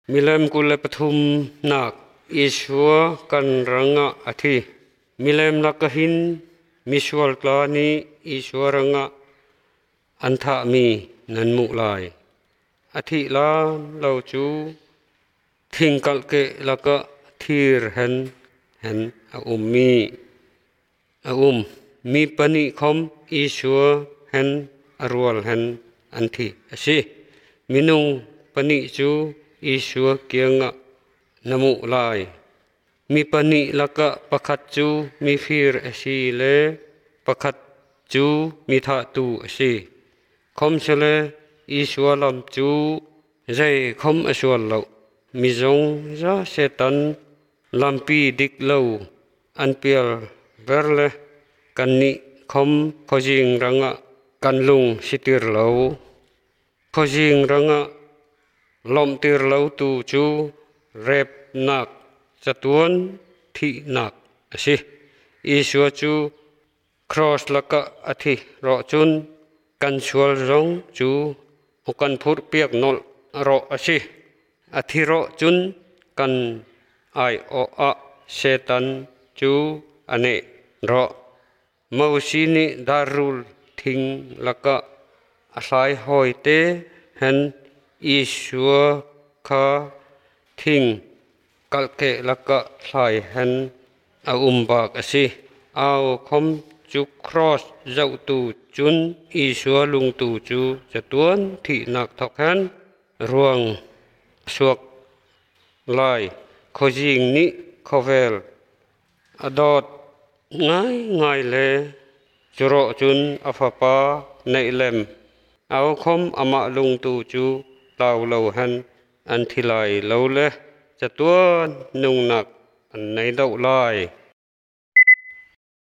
มิเลมกุลปทุมนักอิสวะกันรังะอธิมิเลมนักหินมิสวลกลานีอิสวรังะอันทามีนันมุลายอธิลาเราจูทิ้งกัลเกละก็ทีรเห็นมีมีปนิคมอิสวะเห็นอรวลเห็นอันที่สิมินุงปนิจูอิสวะเกียงะนมุลายมีปนิละก็ประคัดจูมีฟิรสิเลประคัดจูมีทาตูสิคมเชลอิสวะลำจูใจคมอสวะเลวมิจงจะเสตันลำปีดิกเลวอันเปียลเบรเลกันนิคมขจิงรังะกันลุงสิติรเลวขจิงรังะลมติรเลวตูจูเรบนักจตวนที่นักสิอิสวะจูครอสละก็อธิรอจุนกันชวลรงจูอุกันพูดเปียกนอลรอสิอธิรอจุนกันไอโออะเซตันจูอเนรอมาวสินิดารุลทิงละก็อาศัยหอยเตเห็นอิสวะคาทิงกัลเกละก็ใส่เห็นบากสิเอาคมจุครอสเจ้าตูจุนอิสวะลุงตูจูจะตวนที่นักทอกเห็นรวงสวกลายขจิงนิขเวลอดอดง่ายเลยจรอจุนอฟปาในเลมเอาคมอมาลุงตูจูเลาหันอันทิไลเลาเลจะตัวนุ่งหนักอันในดาวลาย